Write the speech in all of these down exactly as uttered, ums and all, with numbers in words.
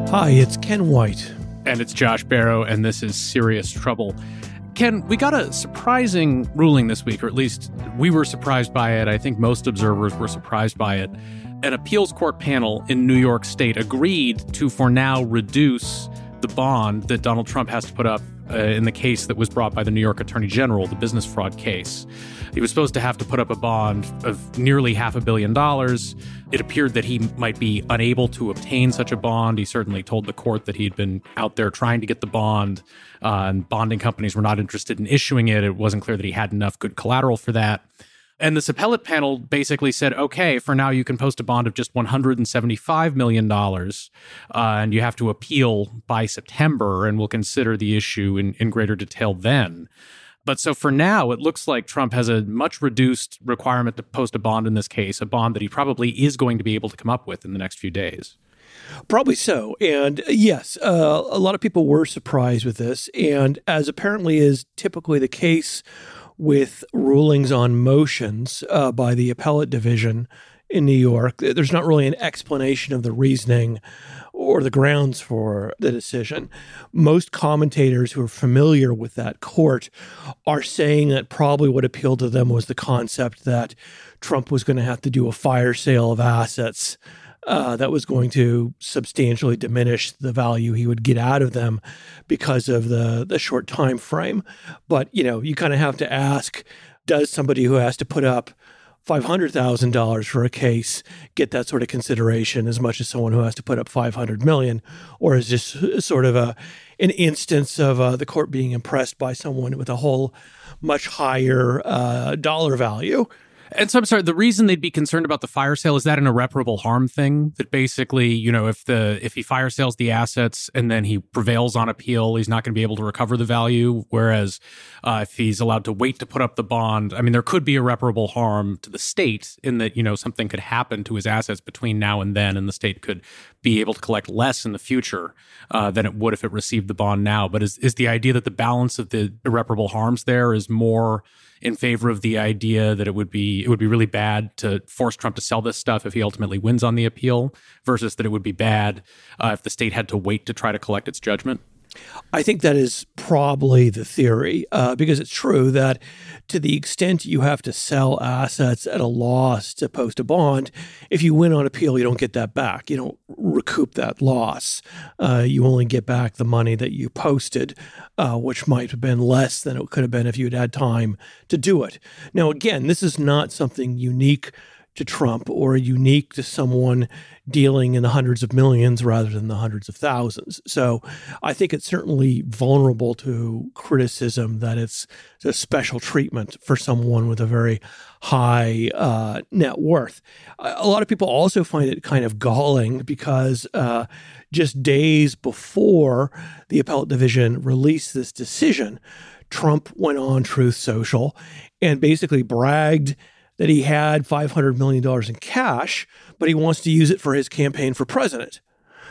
Hi, it's Ken White. And it's Josh Barrow, and this is Serious Trouble. Ken, we got a surprising ruling this week, or at least we were surprised by it. I think most observers were surprised by it. An appeals court panel in New York State agreed to, for now, reduce the bond that Donald Trump has to put up uh, in the case that was brought by the New York Attorney General, the business fraud case. He was supposed to have to put up a bond of nearly half a billion dollars. It appeared that he might be unable to obtain such a bond. He certainly told the court that he had been out there trying to get the bond, uh, and bonding companies were not interested in issuing it. It wasn't clear that he had enough good collateral for that. And this appellate panel basically said, okay, for now you can post a bond of just one hundred seventy-five million dollars, uh, and you have to appeal by September, and we'll consider the issue in, in greater detail then. But so for now, it looks like Trump has a much reduced requirement to post a bond in this case, a bond that he probably is going to be able to come up with in the next few days. Probably so. And yes, uh, a lot of people were surprised with this. And as apparently is typically the case with rulings on motions uh, by the appellate division in New York, there's not really an explanation of the reasoning or the grounds for the decision. Most commentators who are familiar with that court are saying that probably what appealed to them was the concept that Trump was going to have to do a fire sale of assets uh, that was going to substantially diminish the value he would get out of them because of the, the short time frame. But, you know, you kind of have to ask, does somebody who has to put up five hundred thousand dollars for a case get that sort of consideration as much as someone who has to put up five hundred million dollars? Or is this sort of a an instance of uh, the court being impressed by someone with a whole much higher uh, dollar value? And so I'm sorry, the reason they'd be concerned about the fire sale, is that an irreparable harm thing? That basically, you know, if the if he fire sales the assets and then he prevails on appeal, he's not going to be able to recover the value. Whereas uh, if he's allowed to wait to put up the bond, I mean, there could be irreparable harm to the state in that, you know, something could happen to his assets between now and then, and the state could be able to collect less in the future uh, than it would if it received the bond now. But is is the idea that the balance of the irreparable harms there is more in favor of the idea that it would be it would be really bad to force Trump to sell this stuff if he ultimately wins on the appeal, versus that it would be bad uh, if the state had to wait to try to collect its judgment? I think that is probably the theory, uh, because it's true that to the extent you have to sell assets at a loss to post a bond, if you win on appeal, you don't get that back. You don't recoup that loss. Uh, you only get back the money that you posted, uh, which might have been less than it could have been if you had had time to do it. Now, again, this is not something unique to Trump or unique to someone dealing in the hundreds of millions rather than the hundreds of thousands. So I think it's certainly vulnerable to criticism that it's a special treatment for someone with a very high uh, net worth. A lot of people also find it kind of galling because uh, just days before the appellate division released this decision, Trump went on Truth Social and basically bragged that he had five hundred million dollars in cash, but he wants to use it for his campaign for president.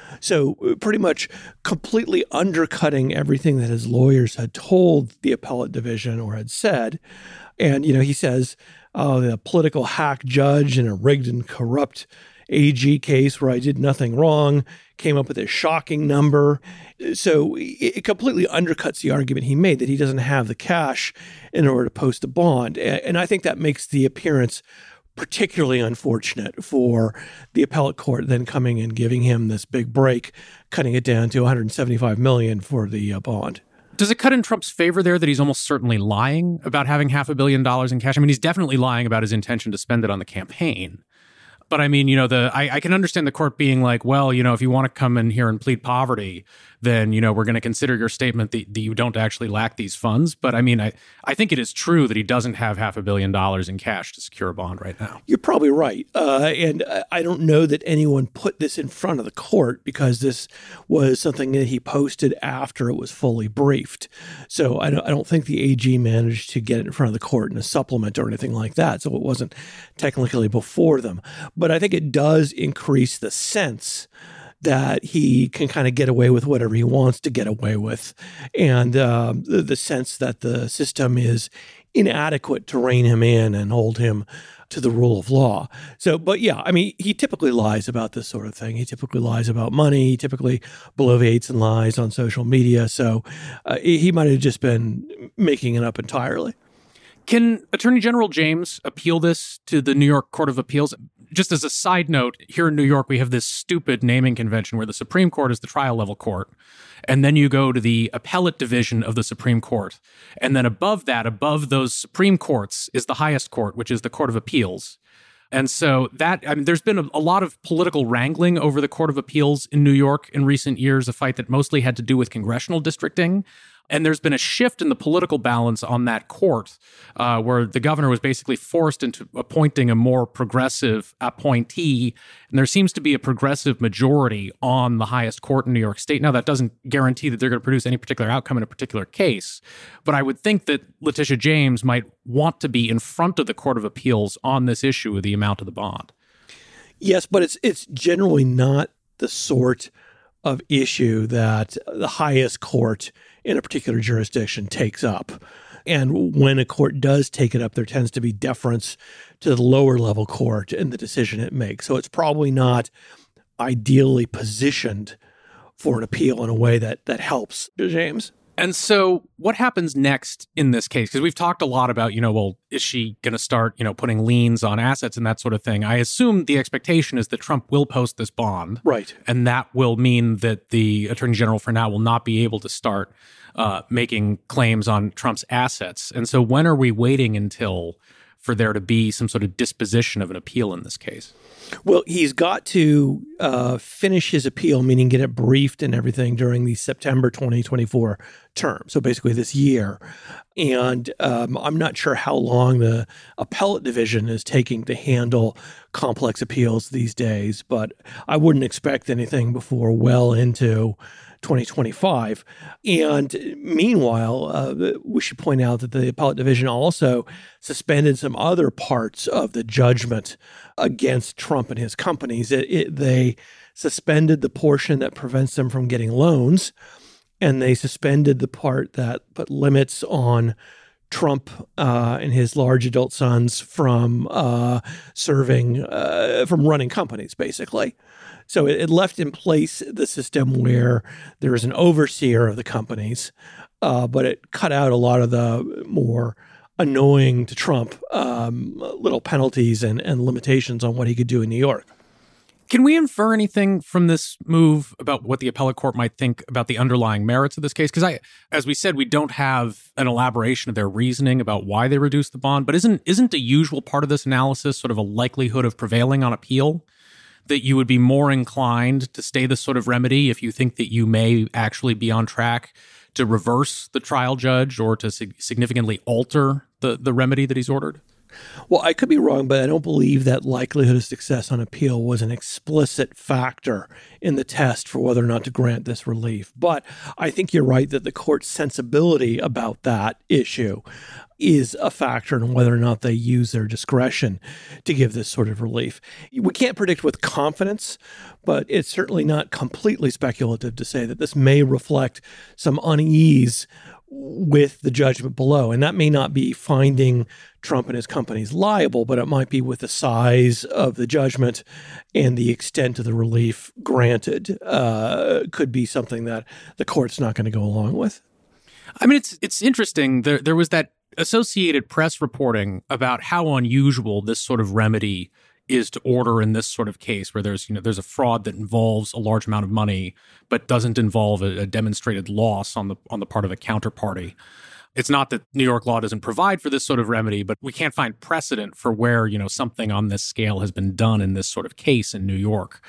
So pretty much completely undercutting everything that his lawyers had told the appellate division or had said. And, you know, he says, oh, the political hack judge in a rigged and corrupt A G case where I did nothing wrong came up with a shocking number. So it completely undercuts the argument he made that he doesn't have the cash in order to post a bond. And I think that makes the appearance particularly unfortunate for the appellate court then coming and giving him this big break, cutting it down to one hundred seventy-five million dollars for the uh, bond. Does it cut in Trump's favor there that he's almost certainly lying about having half a billion dollars in cash? I mean, he's definitely lying about his intention to spend it on the campaign. But I mean, you know, the I, I can understand the court being like, well, you know, if you want to come in here and plead poverty, then, you know, we're going to consider your statement that, that you don't actually lack these funds. But I mean, I, I think it is true that he doesn't have half a billion dollars in cash to secure a bond right now. You're probably right. Uh, and I don't know that anyone put this in front of the court because this was something that he posted after it was fully briefed. So I don't, I don't think the A G managed to get it in front of the court in a supplement or anything like that. So it wasn't technically before them. But I think it does increase the sense that he can kind of get away with whatever he wants to get away with. And um, the, the sense that the system is inadequate to rein him in and hold him to the rule of law. So, but yeah, I mean, he typically lies about this sort of thing. He typically lies about money. He typically bloviates and lies on social media. So uh, he might have just been making it up entirely. Can Attorney General James appeal this to the New York Court of Appeals? Just as a side note, here in New York, we have this stupid naming convention where the Supreme Court is the trial level court. And then you go to the appellate division of the Supreme Court. And then above that, above those Supreme Courts, is the highest court, which is the Court of Appeals. And so that, I mean, there's been a, a lot of political wrangling over the Court of Appeals in New York in recent years, a fight that mostly had to do with congressional districting. And there's been a shift in the political balance on that court, uh, where the governor was basically forced into appointing a more progressive appointee. And there seems to be a progressive majority on the highest court in New York State. Now, that doesn't guarantee that they're going to produce any particular outcome in a particular case. But I would think that Letitia James might want to be in front of the Court of Appeals on this issue of the amount of the bond. Yes, but it's it's generally not the sort of issue that the highest court in a particular jurisdiction takes up. And when a court does take it up, there tends to be deference to the lower level court in the decision it makes. So it's probably not ideally positioned for an appeal in a way that that helps James. And so what happens next in this case? Because we've talked a lot about, you know, well, is she going to start, you know, putting liens on assets and that sort of thing? I assume the expectation is that Trump will post this bond. Right. And that will mean that the Attorney General for now will not be able to start uh, making claims on Trump's assets. And so when are we waiting until for there to be some sort of disposition of an appeal in this case? Well, he's got to uh, finish his appeal, meaning get it briefed and everything during the September twenty twenty-four term. So basically this year. And um, I'm not sure how long the appellate division is taking to handle complex appeals these days, but I wouldn't expect anything before well into twenty twenty-five. And meanwhile, uh, we should point out that the appellate division also suspended some other parts of the judgment against Trump and his companies. It, it, they suspended the portion that prevents them from getting loans, and they suspended the part that put limits on Trump uh, and his large adult sons from uh, serving, uh, from running companies, basically. So it, it left in place the system where there is an overseer of the companies, uh, but it cut out a lot of the more annoying to Trump um, little penalties and, and limitations on what he could do in New York. Can we infer anything from this move about what the appellate court might think about the underlying merits of this case? Because I, as we said, we don't have an elaboration of their reasoning about why they reduced the bond. But isn't isn't a usual part of this analysis sort of a likelihood of prevailing on appeal? That you would be more inclined to stay this sort of remedy if you think that you may actually be on track to reverse the trial judge or to sig- significantly alter the, the remedy that he's ordered? Well, I could be wrong, but I don't believe that likelihood of success on appeal was an explicit factor in the test for whether or not to grant this relief. But I think you're right that the court's sensibility about that issue is a factor in whether or not they use their discretion to give this sort of relief. We can't predict with confidence, but it's certainly not completely speculative to say that this may reflect some unease with the judgment below. And that may not be finding Trump and his companies liable, but it might be with the size of the judgment and the extent of the relief granted uh, could be something that the court's not going to go along with. I mean, it's it's interesting. There there was that Associated Press reporting about how unusual this sort of remedy is to order in this sort of case where there's, you know, there's a fraud that involves a large amount of money, but doesn't involve a, a demonstrated loss on the on the part of a counterparty. It's not that New York law doesn't provide for this sort of remedy, but we can't find precedent for where, you know, something on this scale has been done in this sort of case in New York.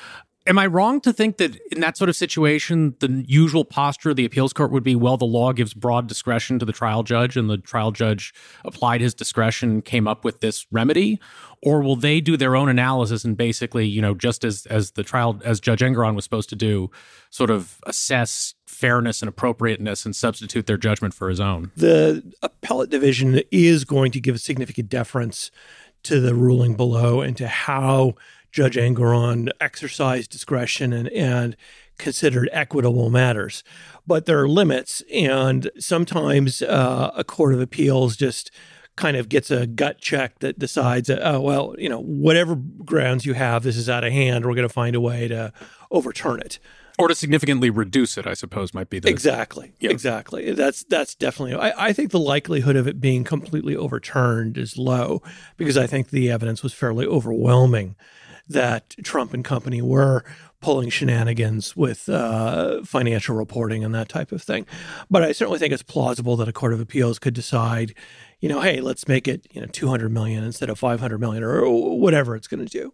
Am I wrong to think that in that sort of situation, the usual posture of the appeals court would be, well, the law gives broad discretion to the trial judge and the trial judge applied his discretion, came up with this remedy? Or will they do their own analysis and basically, you know, just as as the trial, as Judge Engoron was supposed to do, sort of assess fairness and appropriateness and substitute their judgment for his own? The appellate division is going to give significant deference to the ruling below and to how Judge Engoron exercised discretion and, and considered equitable matters. But there are limits, and sometimes uh, a court of appeals just kind of gets a gut check that decides, that, oh, well, you know, whatever grounds you have, this is out of hand. We're going to find a way to overturn it. Or to significantly reduce it, I suppose, might be the... Exactly. Yeah. Exactly. That's that's definitely... I, I think the likelihood of it being completely overturned is low because I think the evidence was fairly overwhelming that Trump and company were pulling shenanigans with uh, financial reporting and that type of thing. But I certainly think it's plausible that a court of appeals could decide, you know, hey, let's make it, you know, two hundred million instead of five hundred million or whatever it's going to do.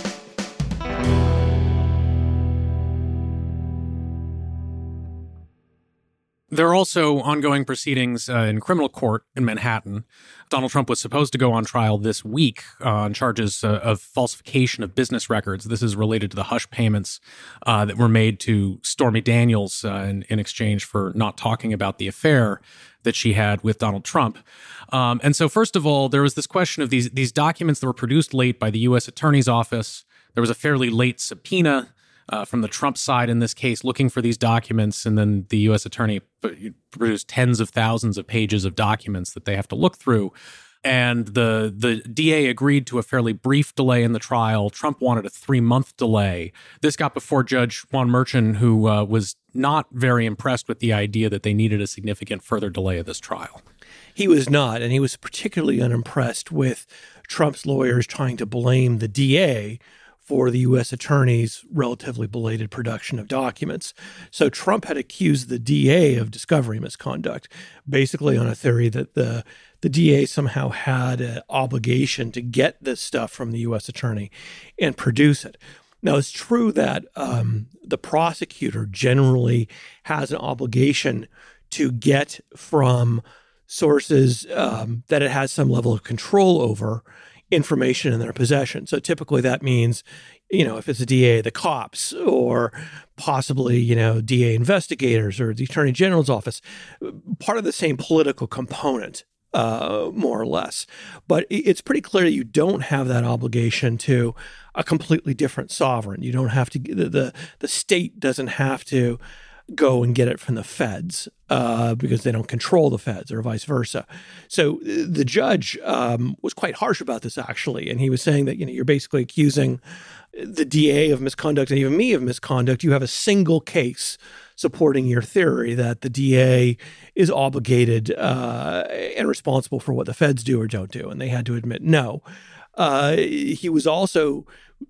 There are also ongoing proceedings uh, in criminal court in Manhattan. Donald Trump was supposed to go on trial this week uh, on charges uh, of falsification of business records. This is related to the hush payments uh, that were made to Stormy Daniels uh, in, in exchange for not talking about the affair that she had with Donald Trump. Um, and so, first of all, there was this question of these, these documents that were produced late by the U S Attorney's Office. There was a fairly late subpoena Uh, from the Trump side in this case, looking for these documents, and then the U S attorney produced tens of thousands of pages of documents that they have to look through. And the the D A agreed to a fairly brief delay in the trial. Trump wanted a three-month delay. This got before Judge Juan Merchan, who uh, was not very impressed with the idea that they needed a significant further delay of this trial. He was not, and he was particularly unimpressed with Trump's lawyers trying to blame the D A for the U S attorney's relatively belated production of documents. So Trump had accused the D A of discovery misconduct, basically on a theory that the the D A somehow had an obligation to get this stuff from the U S attorney and produce it. Now, it's true that um, the prosecutor generally has an obligation to get from sources um, that it has some level of control over information in their possession. So typically that means, you know, if it's a D A, the cops, or possibly, you know, D A investigators or the Attorney General's office, part of the same political component, uh, more or less. But it's pretty clear that you don't have that obligation to a completely different sovereign. You don't have to, the, the, the state doesn't have to go and get it from the feds uh, because they don't control the feds, or vice versa. So the judge um, was quite harsh about this, actually. And he was saying that, you know, you're basically accusing the D A of misconduct and even me of misconduct. You have a single case supporting your theory that the D A is obligated uh, and responsible for what the feds do or don't do. And they had to admit no. Uh, he was also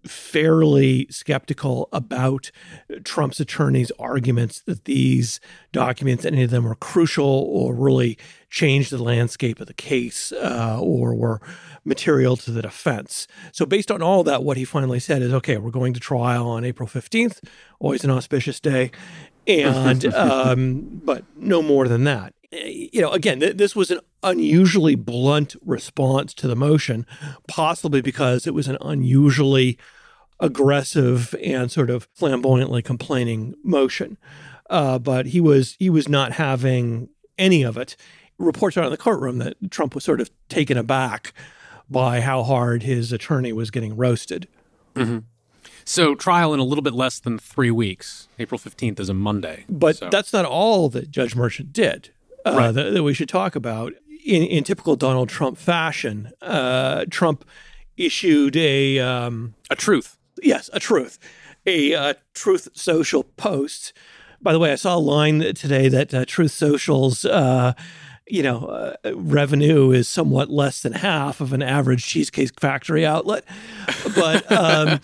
fairly skeptical about Trump's attorney's arguments that these documents, any of them, were crucial or really changed the landscape of the case uh, or were material to the defense. So based on all that, what he finally said is, okay, we're going to trial on April fifteenth, always an auspicious day, and um, but no more than that. You know, again, th- this was an unusually blunt response to the motion, possibly because it was an unusually aggressive and sort of flamboyantly complaining motion. Uh, but he was he was not having any of it. Reports out in the courtroom that Trump was sort of taken aback by how hard his attorney was getting roasted. Mm-hmm. So trial in a little bit less than three weeks. April fifteenth is a Monday. But so. That's not all that Judge Merchan did. Uh, right. that, that we should talk about. In, in typical Donald Trump fashion, uh, Trump issued a... Um, a truth. Yes, a truth. A uh, Truth Social post. By the way, I saw a line today that uh, Truth Social's uh, you know, uh, revenue is somewhat less than half of an average Cheesecake Factory outlet. But um,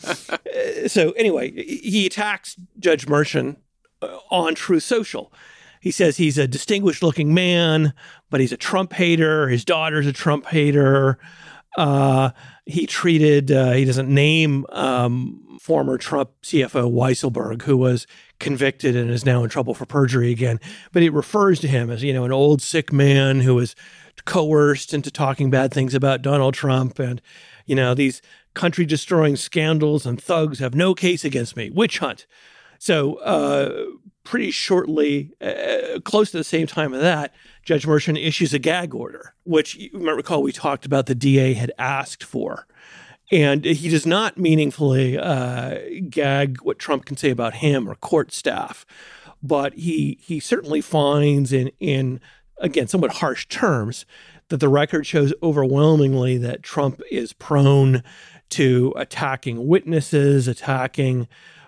so anyway, he attacks Judge Merchan on Truth Social. He says he's a distinguished looking man, but he's a Trump hater. His daughter's a Trump hater. Uh, he treated, uh, he doesn't name um, former Trump C F O Weisselberg, who was convicted and is now in trouble for perjury again. But he refers to him as, you know, an old sick man who was coerced into talking bad things about Donald Trump. And, you know, these country destroying scandals and thugs have no case against me. Witch hunt. So uh, pretty shortly, uh, close to the same time of that, Judge Merchan issues a gag order, which you might recall we talked about the D A had asked for. And he does not meaningfully uh, gag what Trump can say about him or court staff. But he he certainly finds in, in, again, somewhat harsh terms, that the record shows overwhelmingly that Trump is prone to attacking witnesses, attacking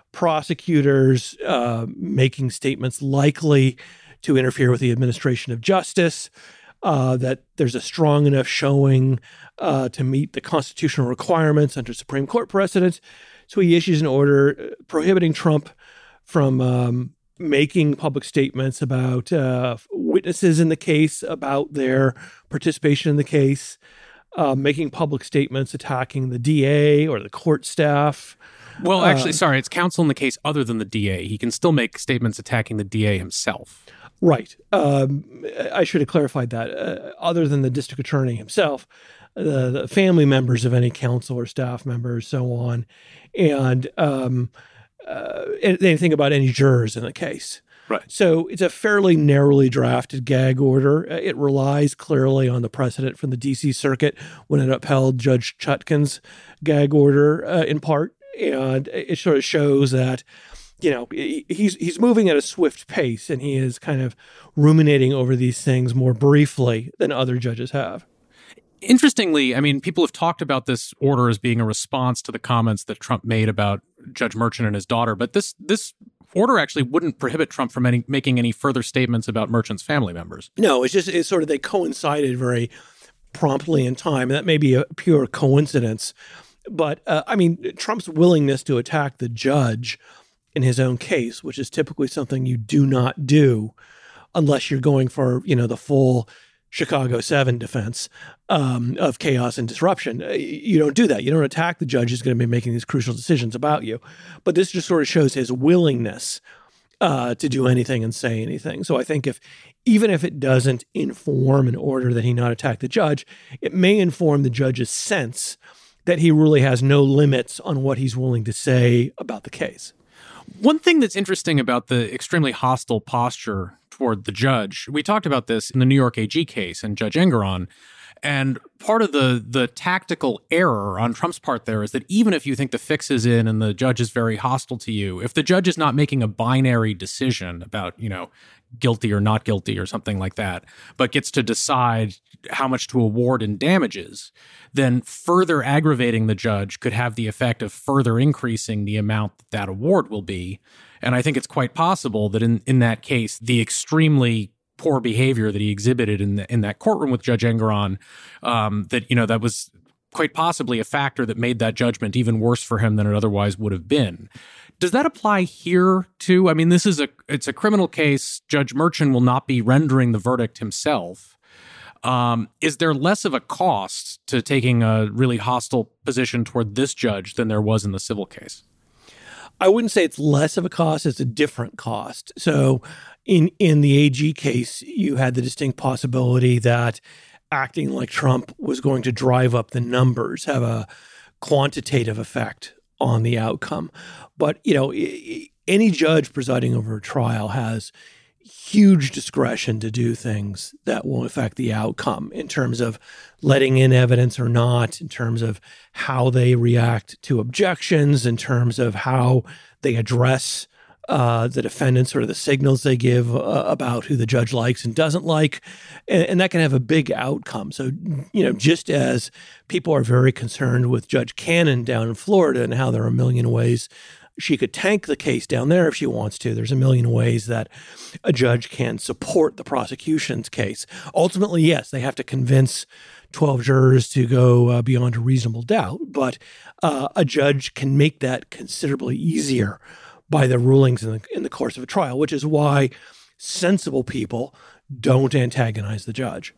prosecutors, uh, making statements likely to interfere with the administration of justice, uh, that there's a strong enough showing uh, to meet the constitutional requirements under Supreme Court precedent. So he issues an order prohibiting Trump from um, making public statements about uh, witnesses in the case, about their participation in the case, uh, making public statements attacking the D A or the court staff. Well, actually, uh, sorry, it's counsel in the case other than the D A. He can still make statements attacking the D A himself. Right. Um, I should have clarified that. Uh, other than the district attorney himself, the, the family members of any counsel or staff members, so on, and um, uh, anything about any jurors in the case. Right. So it's a fairly narrowly drafted gag order. It relies clearly on the precedent from the D C Circuit when it upheld Judge Chutkan's gag order uh, in part. And it sort of shows that, you know, he's he's moving at a swift pace, and he is kind of ruminating over these things more briefly than other judges have. Interestingly, I mean, people have talked about this order as being a response to the comments that Trump made about Judge Merchan and his daughter, but this this order actually wouldn't prohibit Trump from any, making any further statements about Merchan's family members. No, it's just it's sort of they coincided very promptly in time, and that may be a pure coincidence. But, uh, I mean, Trump's willingness to attack the judge in his own case, which is typically something you do not do unless you're going for, you know, the full Chicago seven defense um, of chaos and disruption. You don't do that. You don't attack the judge who's going to be making these crucial decisions about you. But this just sort of shows his willingness uh, to do anything and say anything. So I think if even if it doesn't inform an order that he not attack the judge, it may inform the judge's sense that he really has no limits on what he's willing to say about the case. One thing that's interesting about the extremely hostile posture toward the judge, we talked about this in the New York A G case and Judge Engoron, and part of the the tactical error on Trump's part there is that even if you think the fix is in and the judge is very hostile to you, if the judge is not making a binary decision about, you know, guilty or not guilty or something like that, but gets to decide how much to award in damages, then further aggravating the judge could have the effect of further increasing the amount that that award will be. And I think it's quite possible that in, in that case, the extremely poor behavior that he exhibited in the, in that courtroom with Judge Engoron, um, that, you know, that was quite possibly a factor that made that judgment even worse for him than it otherwise would have been. Does that apply here too? I mean, this is a it's a criminal case. Judge Merchan will not be rendering the verdict himself. Um, is there less of a cost to taking a really hostile position toward this judge than there was in the civil case? I wouldn't say it's less of a cost. It's a different cost. So in, in the A G case, you had the distinct possibility that acting like Trump was going to drive up the numbers, have a quantitative effect on the outcome. But, you know, any judge presiding over a trial has huge discretion to do things that will affect the outcome in terms of letting in evidence or not, in terms of how they react to objections, in terms of how they address uh, the defendants or the signals they give uh, about who the judge likes and doesn't like. And, and that can have a big outcome. So, you know, just as people are very concerned with Judge Cannon down in Florida and how there are a million ways she could tank the case down there if she wants to, there's a million ways that a judge can support the prosecution's case. Ultimately, yes, they have to convince twelve jurors to go uh, beyond a reasonable doubt, but uh, a judge can make that considerably easier by the rulings in the, in the course of a trial, which is why sensible people don't antagonize the judge.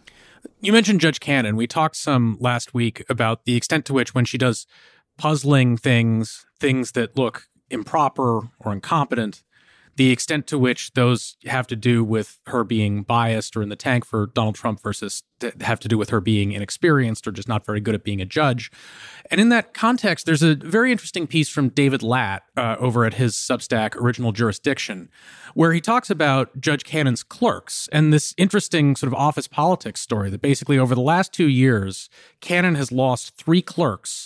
You mentioned Judge Cannon. We talked some last week about the extent to which when she does puzzling things, things that look improper or incompetent, the extent to which those have to do with her being biased or in the tank for Donald Trump versus have to do with her being inexperienced or just not very good at being a judge. And in that context, there's a very interesting piece from David Latt uh, over at his Substack, Original Jurisdiction, where he talks about Judge Cannon's clerks and this interesting sort of office politics story that basically over the last two years, Cannon has lost three clerks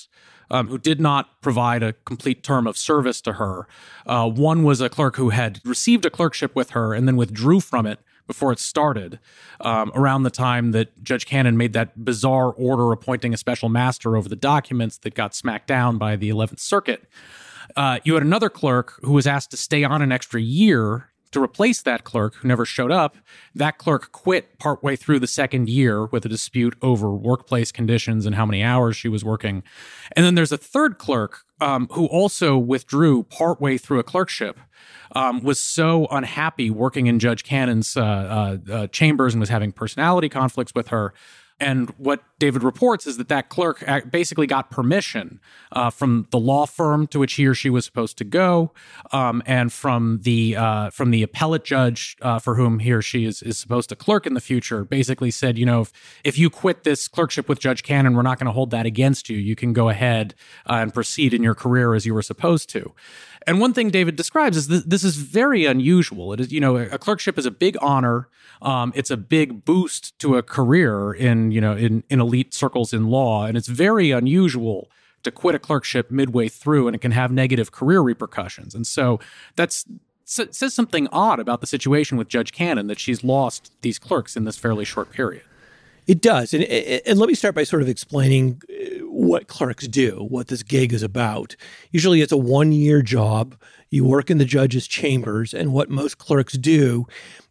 um, who did not provide a complete term of service to her. Uh, one was a clerk who had received a clerkship with her and then withdrew from it before it started, um, around the time that Judge Cannon made that bizarre order appointing a special master over the documents that got smacked down by the eleventh Circuit. Uh, you had another clerk who was asked to stay on an extra year to replace that clerk who never showed up. That clerk quit partway through the second year with a dispute over workplace conditions and how many hours she was working. And then there's a third clerk um, who also withdrew partway through a clerkship, um, was so unhappy working in Judge Cannon's uh, uh, uh, chambers and was having personality conflicts with her. And what David reports is that that clerk basically got permission uh, from the law firm to which he or she was supposed to go, um, and from the uh, from the appellate judge uh, for whom he or she is, is supposed to clerk in the future. Basically said, you know, if, if you quit this clerkship with Judge Cannon, we're not going to hold that against you. You can go ahead uh, and proceed in your career as you were supposed to. And one thing David describes is that this is very unusual. It is, you know, a clerkship is a big honor. Um, it's a big boost to a career in, you know, in, in elite circles in law. And it's very unusual to quit a clerkship midway through, and it can have negative career repercussions. And so that's says something odd about the situation with Judge Cannon, that she's lost these clerks in this fairly short period. It does. And, and let me start by sort of explaining what clerks do, what this gig is about. Usually it's a one-year job. You work in the judge's chambers, and what most clerks do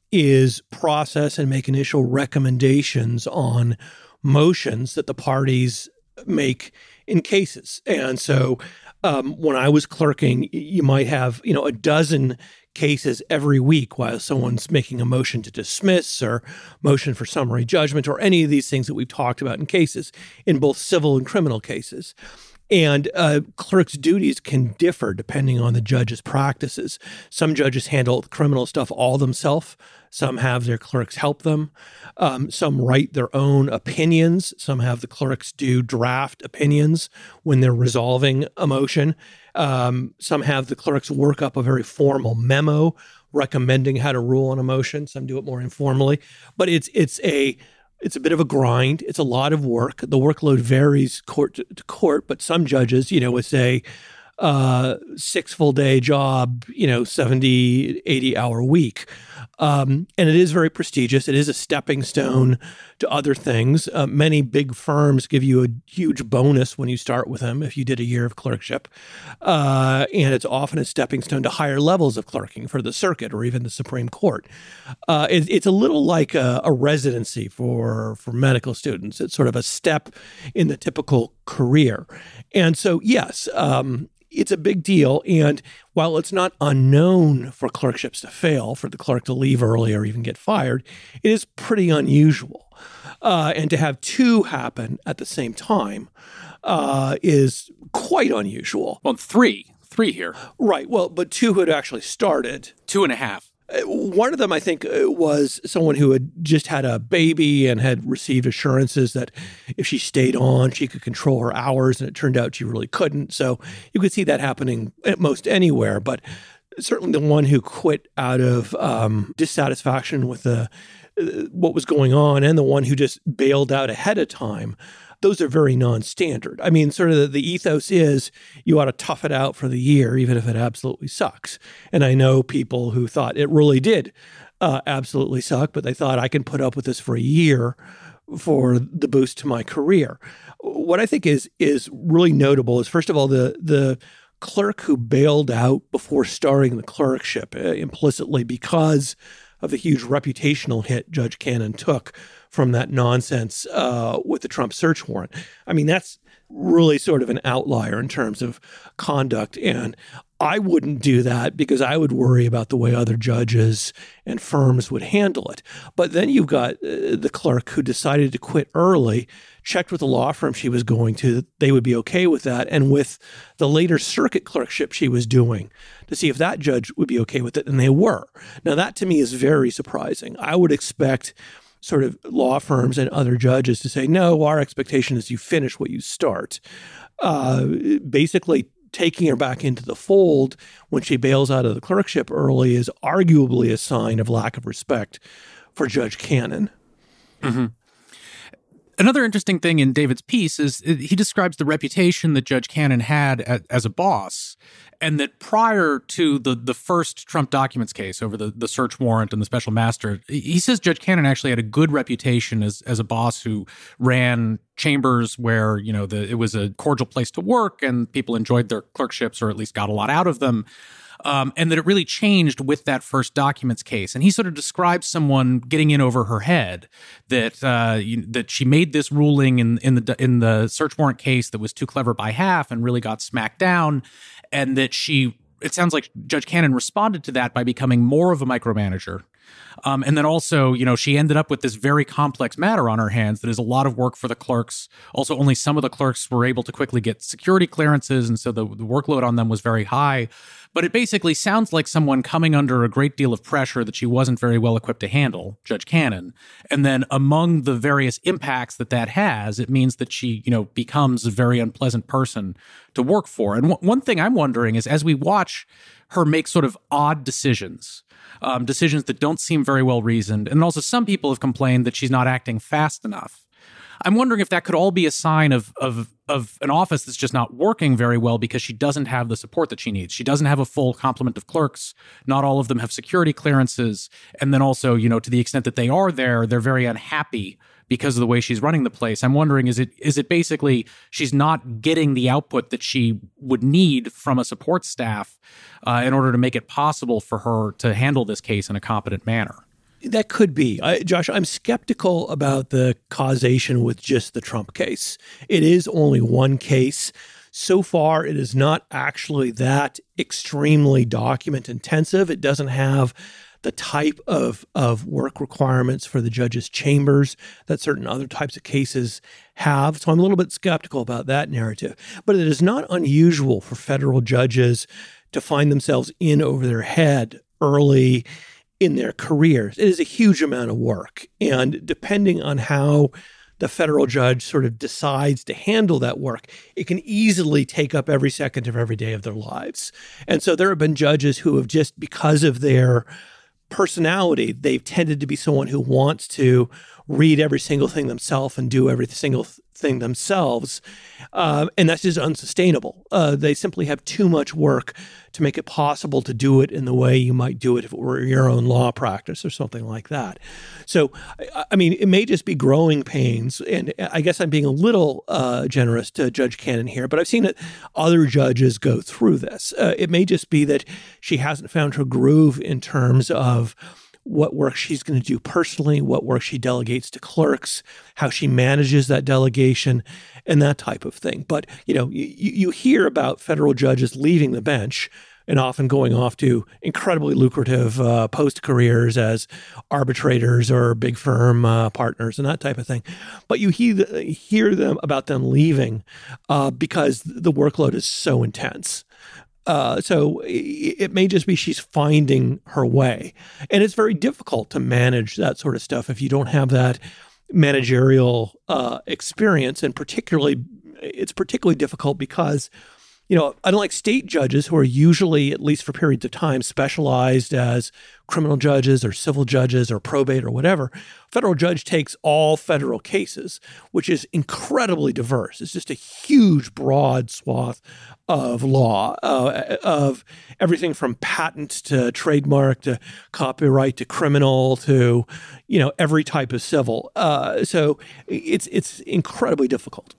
is process and make initial recommendations on motions that the parties make in cases. And so um, when I was clerking, you might have, you know, a dozen cases every week while someone's making a motion to dismiss or motion for summary judgment or any of these things that we've talked about in cases, in both civil and criminal cases. And uh, clerks' duties can differ depending on the judge's practices. Some judges handle criminal stuff all themselves. Some have their clerks help them. Um, some write their own opinions. Some have the clerks do draft opinions when they're resolving a motion. Um, some have the clerks work up a very formal memo recommending how to rule on a motion. Some do it more informally. But it's it's a It's a bit of a grind. It's a lot of work. The workload varies court to court, but some judges, you know, would say uh, six full day job, you know, seventy, eighty hour week. Um, and it is very prestigious. It is a stepping stone to other things. Uh, many big firms give you a huge bonus when you start with them if you did a year of clerkship. Uh, and it's often a stepping stone to higher levels of clerking for the circuit or even the Supreme Court. Uh, it, it's a little like a, a residency for, for medical students. It's sort of a step in the typical career. And so, yes, um, it's a big deal. And while it's not unknown for clerkships to fail, for the clerk to leave early or even get fired, it is pretty unusual. Uh, and to have two happen at the same time uh, is quite unusual. Well, three. Three here. Right. Well, but two who had actually started. Two and a half. One of them, I think, was someone who had just had a baby and had received assurances that if she stayed on, she could control her hours, and it turned out she really couldn't. So you could see that happening at most anywhere, but certainly the one who quit out of um, dissatisfaction with the, what was going on, and the one who just bailed out ahead of time, those are very non-standard. I mean, sort of the, the ethos is you ought to tough it out for the year, even if it absolutely sucks. And I know people who thought it really did uh, absolutely suck, but they thought I can put up with this for a year for the boost to my career. What I think is is really notable is, first of all, the the clerk who bailed out before starting the clerkship, uh, implicitly because of the huge reputational hit Judge Cannon took from that nonsense uh, with the Trump search warrant. I mean, that's really sort of an outlier in terms of conduct. And I wouldn't do that because I would worry about the way other judges and firms would handle it. But then you've got uh, the clerk who decided to quit early, checked with the law firm she was going to, they would be okay with that, and with the later circuit clerkship she was doing to see if that judge would be okay with it, and they were. Now, that to me is very surprising. I would expect sort of law firms and other judges to say, no, our expectation is you finish what you start. Uh, basically, taking her back into the fold when she bails out of the clerkship early is arguably a sign of lack of respect for Judge Cannon. Mm-hmm. Another interesting thing in David's piece is he describes the reputation that Judge Cannon had as, as a boss, and that prior to the, the first Trump documents case over the, the search warrant and the special master, he says Judge Cannon actually had a good reputation as, as a boss who ran chambers where, you know, the, it was a cordial place to work and people enjoyed their clerkships or at least got a lot out of them. Um, and that it really changed with that first documents case. And he sort of describes someone getting in over her head, that uh, you, that she made this ruling in in the in the search warrant case that was too clever by half and really got smacked down, and that she. It sounds like Judge Cannon responded to that by becoming more of a micromanager. Um, and then also, you know, she ended up with this very complex matter on her hands that is a lot of work for the clerks. Also, only some of the clerks were able to quickly get security clearances, and so the, the workload on them was very high. But it basically sounds like someone coming under a great deal of pressure that she wasn't very well equipped to handle, Judge Cannon. And then among the various impacts that that has, it means that she, you know, becomes a very unpleasant person to work for. And w- one thing I'm wondering is, as we watch her make sort of odd decisions, um, decisions that don't seem very well reasoned, and also some people have complained that she's not acting fast enough. I'm wondering if that could all be a sign of of of an office that's just not working very well because she doesn't have the support that she needs. She doesn't have a full complement of clerks. Not all of them have security clearances. And then also, you know, to the extent that they are there, they're very unhappy because of the way she's running the place. I'm wondering, is it is it basically she's not getting the output that she would need from a support staff uh, in order to make it possible for her to handle this case in a competent manner? That could be. I, Josh, I'm skeptical about the causation with just the Trump case. It is only one case. So far, it is not actually that extremely document intensive. It doesn't have the type of, of work requirements for the judges' chambers that certain other types of cases have. So I'm a little bit skeptical about that narrative. But it is not unusual for federal judges to find themselves in over their head early in their careers. It is a huge amount of work. And depending on how the federal judge sort of decides to handle that work, it can easily take up every second of every day of their lives. And so there have been judges who have just, because of their personality, they've tended to be someone who wants to read every single thing themselves and do every single thing themselves. Uh, and that's just unsustainable. Uh, they simply have too much work to make it possible to do it in the way you might do it if it were your own law practice or something like that. So, I, I mean, it may just be growing pains. And I guess I'm being a little uh, generous to Judge Cannon here, but I've seen that other judges go through this. Uh, it may just be that she hasn't found her groove in terms of what work she's going to do personally, what work she delegates to clerks, how she manages that delegation, and that type of thing. But, you know, you, you hear about federal judges leaving the bench and often going off to incredibly lucrative uh, post-careers as arbitrators or big firm uh, partners and that type of thing. But you hear, hear them about them leaving uh, because the workload is so intense. Uh, so it may just be she's finding her way. And it's very difficult to manage that sort of stuff if you don't have that managerial uh, experience. And particularly, it's particularly difficult because, you know, unlike state judges who are usually, at least for periods of time, specialized as criminal judges or civil judges or probate or whatever, federal judge takes all federal cases, which is incredibly diverse. It's just a huge, broad swath of law, uh, of everything from patent to trademark to copyright to criminal to, you know, every type of civil. Uh, so it's it's incredibly difficult.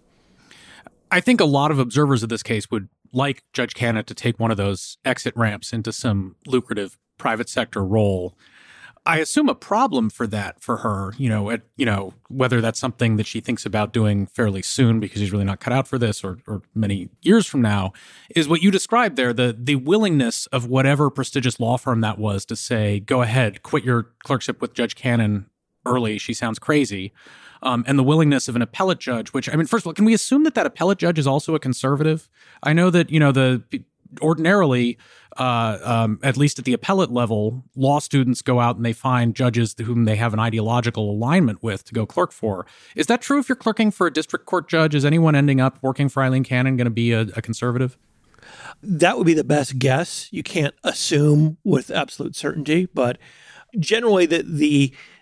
I think a lot of observers of this case would like Judge Cannon to take one of those exit ramps into some lucrative private sector role. I assume a problem for that for her, you know, at, you know, whether that's something that she thinks about doing fairly soon because she's really not cut out for this or, or many years from now, is what you described there, the the willingness of whatever prestigious law firm that was to say, go ahead, quit your clerkship with Judge Cannon early. She sounds crazy. Um, and the willingness of an appellate judge, which, I mean, first of all, can we assume that that appellate judge is also a conservative? I know that, you know, the ordinarily, uh, um, at least at the appellate level, law students go out and they find judges whom they have an ideological alignment with to go clerk for. Is that true if you're clerking for a district court judge? Is anyone ending up working for Aileen Cannon going to be a, a conservative? That would be the best guess. You can't assume with absolute certainty, but generally the the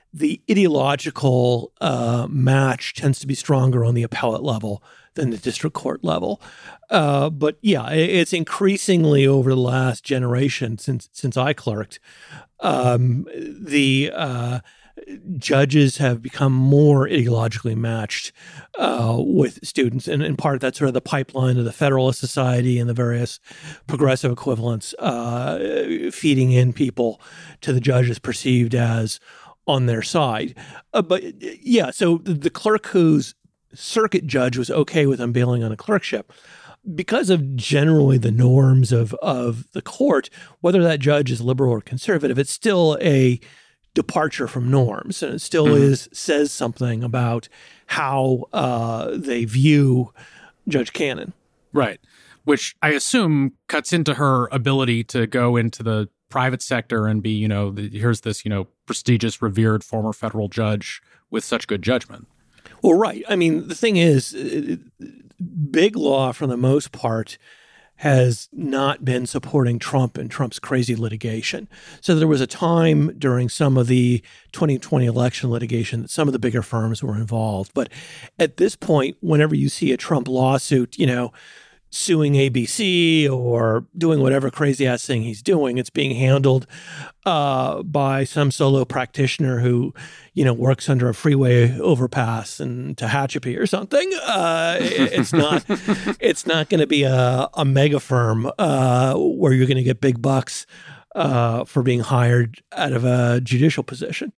the ideological uh, match tends to be stronger on the appellate level than the district court level. Uh, but yeah, it's increasingly over the last generation since since I clerked, um, the uh, judges have become more ideologically matched uh, with students. And in part, that's sort of the pipeline of the Federalist Society and the various progressive equivalents uh, feeding in people to the judges perceived as on their side. Uh, but yeah, so the clerk whose circuit judge was okay with unveiling on a clerkship, because of generally the norms of, of the court, whether that judge is liberal or conservative, it's still a departure from norms, and it still mm-hmm. is says something about how uh, they view Judge Cannon. Right, which I assume cuts into her ability to go into the private sector and be, you know, the, here's this, you know, prestigious, revered former federal judge with such good judgment. Well, right. I mean, the thing is, big law, for the most part, has not been supporting Trump and Trump's crazy litigation. So there was a time during some of the twenty twenty election litigation that some of the bigger firms were involved. But at this point, whenever you see a Trump lawsuit, you know, suing A B C or doing whatever crazy ass thing he's doing, it's being handled uh, by some solo practitioner who, you know, works under a freeway overpass in Tehachapi or something. Uh, it, it's not, it's not going to be a, a mega firm uh, where you're going to get big bucks uh, for being hired out of a judicial position.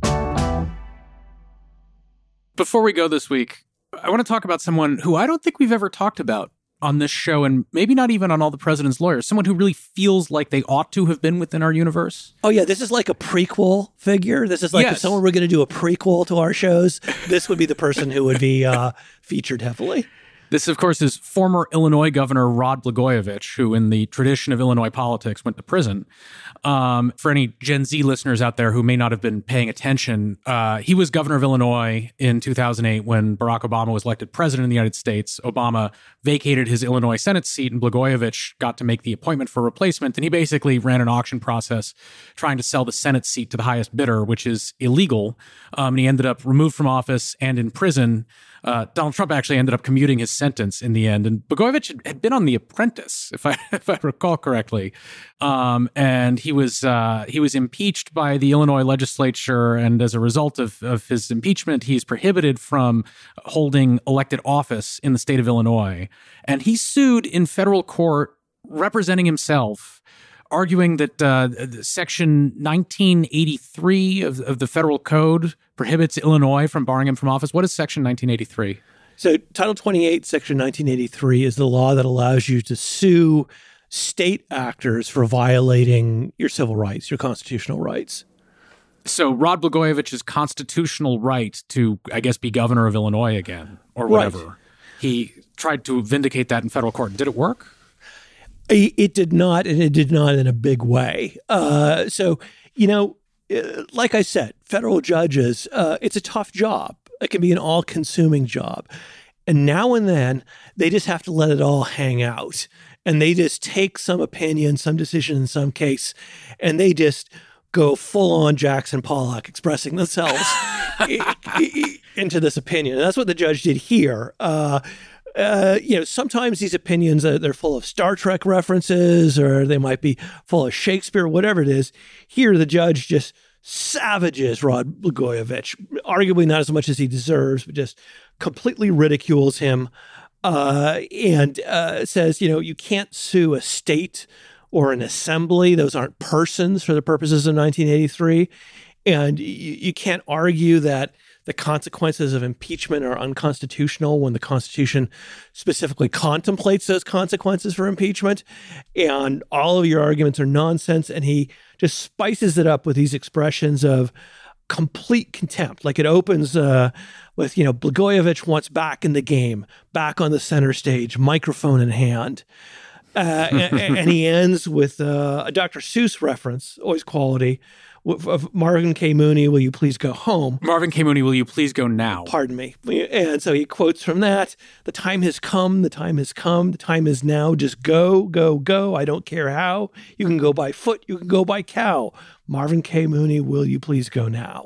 Before we go this week, I want to talk about someone who I don't think we've ever talked about on this show, and maybe not even on All the President's Lawyers, someone who really feels like they ought to have been within our universe. Oh, yeah. This is like a prequel figure. This is like yes. if someone were going to do a prequel to our shows, this would be the person who would be uh, featured heavily. This, of course, is former Illinois Governor Rod Blagojevich, who in the tradition of Illinois politics went to prison. Um, for any Gen Z listeners out there who may not have been paying attention, uh, he was governor of Illinois in two thousand eight when Barack Obama was elected president of the United States. Obama vacated his Illinois Senate seat, and Blagojevich got to make the appointment for replacement. And he basically ran an auction process trying to sell the Senate seat to the highest bidder, which is illegal. Um, and he ended up removed from office and in prison. Uh, Donald Trump actually ended up commuting his sentence in the end. And Blagojevich had been on The Apprentice, if I if I recall correctly. Um, and he was uh, he was impeached by the Illinois legislature. And as a result of, of his impeachment, he's prohibited from holding elected office in the state of Illinois. And he sued in federal court representing himself, arguing that uh, Section nineteen eighty-three of, of the federal code prohibits Illinois from barring him from office. What is Section nineteen eighty-three? So Title twenty-eight, Section nineteen eighty-three is the law that allows you to sue state actors for violating your civil rights, your constitutional rights. So Rod Blagojevich's constitutional right to, I guess, be governor of Illinois again or whatever, right. He tried to vindicate that in federal court. Did it work? It did not, and it did not in a big way. Uh, so, you know, like I said, federal judges, uh, it's a tough job. It can be an all-consuming job. And now and then, they just have to let it all hang out. And they just take some opinion, some decision in some case, and they just go full-on Jackson Pollock, expressing themselves into this opinion. And that's what the judge did here. Uh Uh, you know, sometimes these opinions, uh, they're full of Star Trek references, or they might be full of Shakespeare, whatever it is. Here, the judge just savages Rod Blagojevich, arguably not as much as he deserves, but just completely ridicules him uh, and uh, says, you know, you can't sue a state or an assembly. Those aren't persons for the purposes of nineteen eighty-three. And you, you can't argue that the consequences of impeachment are unconstitutional when the Constitution specifically contemplates those consequences for impeachment. And all of your arguments are nonsense. And he just spices it up with these expressions of complete contempt. Like it opens uh, with, you know, Blagojevich wants back in the game, back on the center stage, microphone in hand. Uh, and, and he ends with uh, a Doctor Seuss reference, always quality, of Marvin K. Mooney, will you please go home? Marvin K. Mooney, will you please go now? Pardon me. And so he quotes from that, the time has come, the time has come, the time is now, just go, go, go, I don't care how. You can go by foot, you can go by cow. Marvin K. Mooney, will you please go now?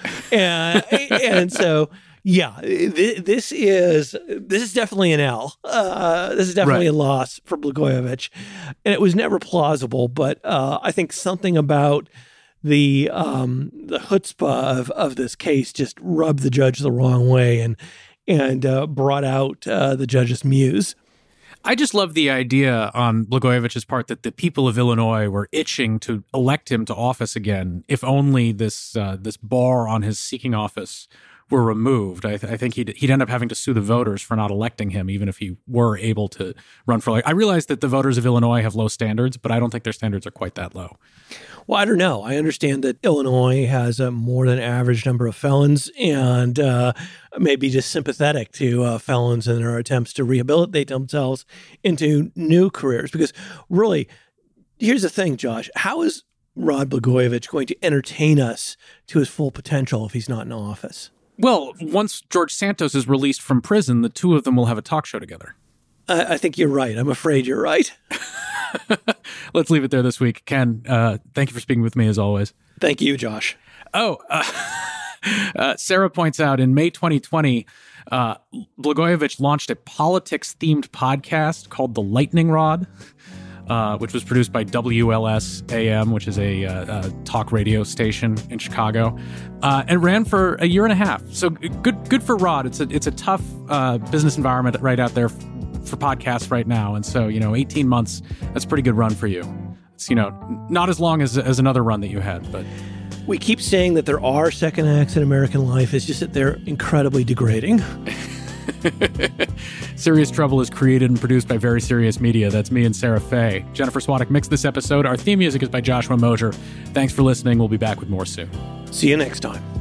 and, and so, yeah, th- this is this is definitely an L. Uh, this is definitely right. a loss for Blagojevich. And it was never plausible, but uh, I think something about the um, the chutzpah of, of this case just rubbed the judge the wrong way and and uh, brought out uh, the judge's muse. I just love the idea on Blagojevich's part that the people of Illinois were itching to elect him to office again, if only this uh, this bar on his seeking office were removed. I, th- I think he'd, he'd end up having to sue the voters for not electing him, even if he were able to run for like. I realize that the voters of Illinois have low standards, but I don't think their standards are quite that low. Well, I don't know. I understand that Illinois has a more than average number of felons and uh, maybe just sympathetic to uh, felons in their attempts to rehabilitate themselves into new careers. Because really, here's the thing, Josh. How is Rod Blagojevich going to entertain us to his full potential if he's not in office? Well, once George Santos is released from prison, the two of them will have a talk show together. I, I think you're right. I'm afraid you're right. Let's leave it there this week. Ken, uh, thank you for speaking with me as always. Thank you, Josh. Oh, uh, uh, Sarah points out in May twenty twenty, uh, Blagojevich launched a politics-themed podcast called The Lightning Rod, uh, which was produced by W L S A M, which is a, uh, a talk radio station in Chicago, uh, and ran for a year and a half. So good, good for Rod. It's a it's a tough uh, business environment right out there for podcasts right now. And so, you know, eighteen months, that's a pretty good run for you. It's, you know, not as long as as another run that you had, but... We keep saying that there are second acts in American life. It's just that they're incredibly degrading. Serious Trouble is created and produced by Very Serious Media. That's me and Sarah Fay. Jennifer Swadek mixed this episode. Our theme music is by Joshua Mosier. Thanks for listening. We'll be back with more soon. See you next time.